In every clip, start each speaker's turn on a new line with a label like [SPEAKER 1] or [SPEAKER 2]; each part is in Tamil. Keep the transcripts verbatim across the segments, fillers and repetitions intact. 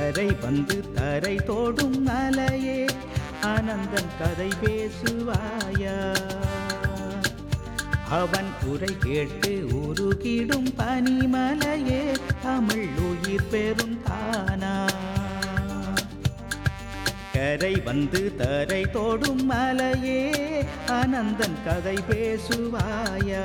[SPEAKER 1] கரை வந்து தரை தோடும் மலையே ஆனந்தன் கதை பேசுவாயா அவன் உரை கேட்டு உருகிடும் பனிமலையே தமிழ் உயிர் பெறும் தானா கரை வந்து தரை தோடும் மலையே ஆனந்தன் கதை பேசுவாயா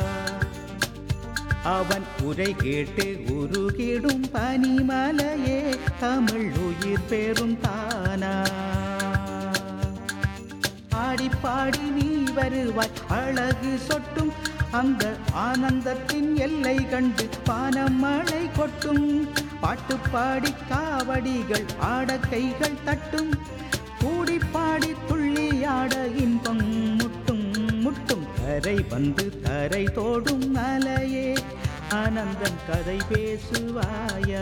[SPEAKER 1] அவன் உரை கேட்டு உருகிடும் பனிமலையே தமிழ் உயிர் பெறும் தானா பாடி பாடி நீ வருவாய் அழகு சொட்டும் அந்த ஆனந்தத்தின் எல்லை கண்டு பானம் மழை கொட்டும் பாட்டு பாடி காவடிகள் ஆட கைகள் தட்டும் கூடி பாடி துள்ளியாட இன்பம் முட்டும் முட்டும் கரை வந்து தரை தோடும் மலையே ஆனந்தன் கதை பேசுவாயா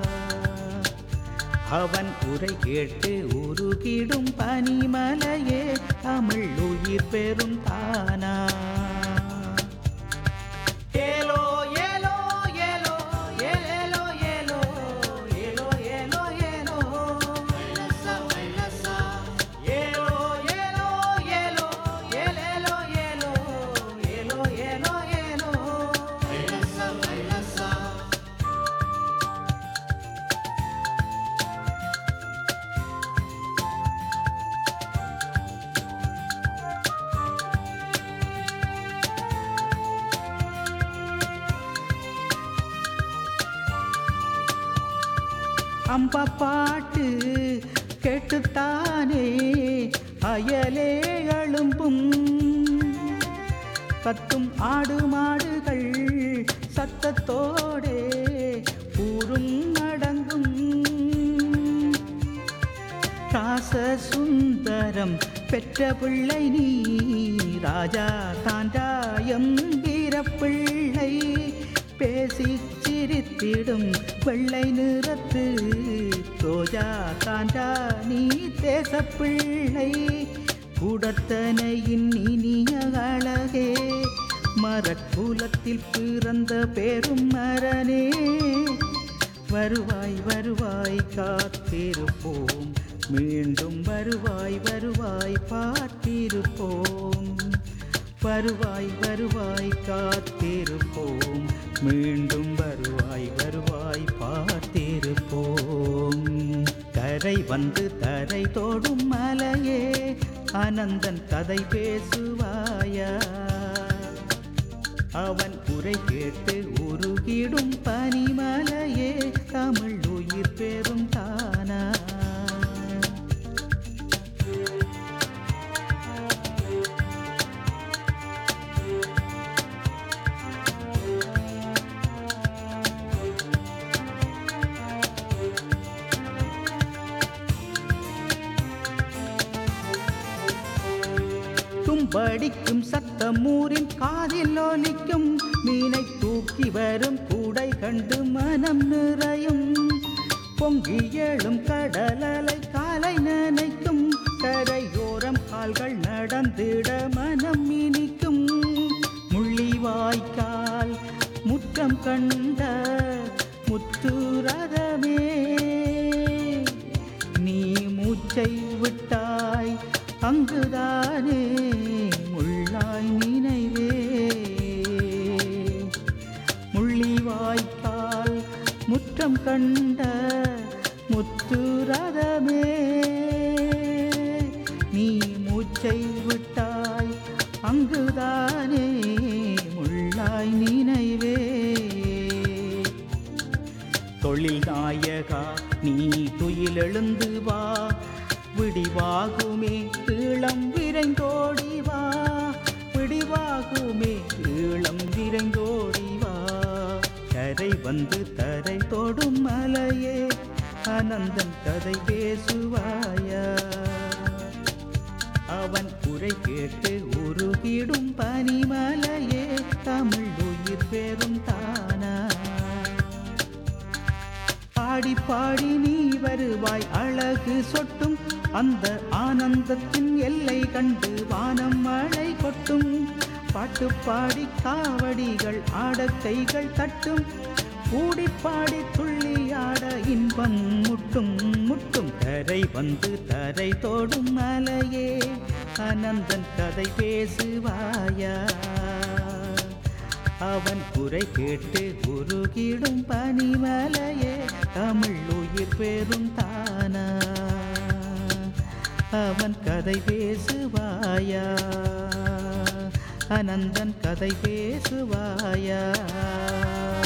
[SPEAKER 1] அவன் உரை கேட்டு உருகிடும் பனிமலையே தமிழ் உயிர் பெறும் தானா ஏலோ ஏலோ ஏலோ ஏலோ ஏலோ ஏலோ ஏலோ ஏலோ மைலசா மைலசா ஏலோ ஏலோ ஏலோ ஏலோ ஏலோ ஏலோ ஏலோ ஏலோ மைலசா மைலசா அம்பா பாட்டு கேட்டுத்தானே அயலே எழும்பும் கத்தும் ஆடு மாடுகள் சத்தத்தோடே ஊரும் அடங்கும் ராச சுந்தரம் பெற்ற பிள்ளை நீ ராஜா தாண்டாயம் வீரப்பிள்ளை பேசி சிரித்திடும் வெள்ளை நிறத்து ரோஜா தாண்டா நீ தேசப்பிள்ளை கூடத்தனையின் இனிய அழகே மரக்குலத்தில் பிறந்த பெரும் மரனே வருவாய் வருவாய் காத்திருப்போம் மீண்டும் வருவாய் வருவாய் பார்த்திருப்போம் வருவாய் வருவாய் காத்திருப்போம் மீண்டும் வருவாய் வருவாய் பார்த்திருப்போம் கரை வந்து தரை தோடும் மலையே ஆனந்தன் கதை பேசுவாயா அவன் உரை கேட்டு உருகிடும் பனிமலையே தமிழ் உயிர் பெறும் தானா தும்படிக்கும் சத்தம் ஊரின் காதில் ஒலிக்கும் மீனை தூக்கி வரும் கூடை கண்டு மனம் நிறையும் பொங்கி எழும் கடலலை காலை நனைக்கும் கரையோரம் கால்கள் நடந்திட மனம் இனிக்கும் முள்ளிவாய்க்கால் முற்றம் கண்ட முத்துரதமே நீ மூச்சை விட்டாய் அங்குதானே முள்ளாய் நினைவே முள்ளிவாய்க்கால் முற்றம் கண்ட முத்துரதமே நீ மூச்சை விட்டாய் அங்குதானே முள்ளாய் நினைவே தொழில் நாயகா நீ துயிலெழுந்து வா விடிவாகுமே ஈழம் விரைந்தோடி வா விடிவாகுமே ஈழம் விரைந்தோடி வா கரை வந்து தரை தொடும் மலையே ஆனந்தன் கதை பேசுவாயா அவன் உரை கேட்டு உருகிடும் பனிமலையே தமிழ் உயிர் பெறும் தானா பாடி பாடி நீ வருவாய் அழகு சொட்டும் அந்த ஆனந்தத்தின் எல்லை கண்டு வானம் மழை கொட்டும் பாட்டு பாடி காவடிகள் ஆட கைகள் தட்டும் கூடி பாடி துள்ளியாட இன்பம் முட்டும் வந்து தரை தோடும் மலையே அனந்தன் கதை பேசுவாயா அவன் குறை கேட்டு உருகிடும் பனிமலையே தமிழ் உயிர் பெறும் தானா அவன் கதை பேசுவாயா அனந்தன் கதை பேசுவாயா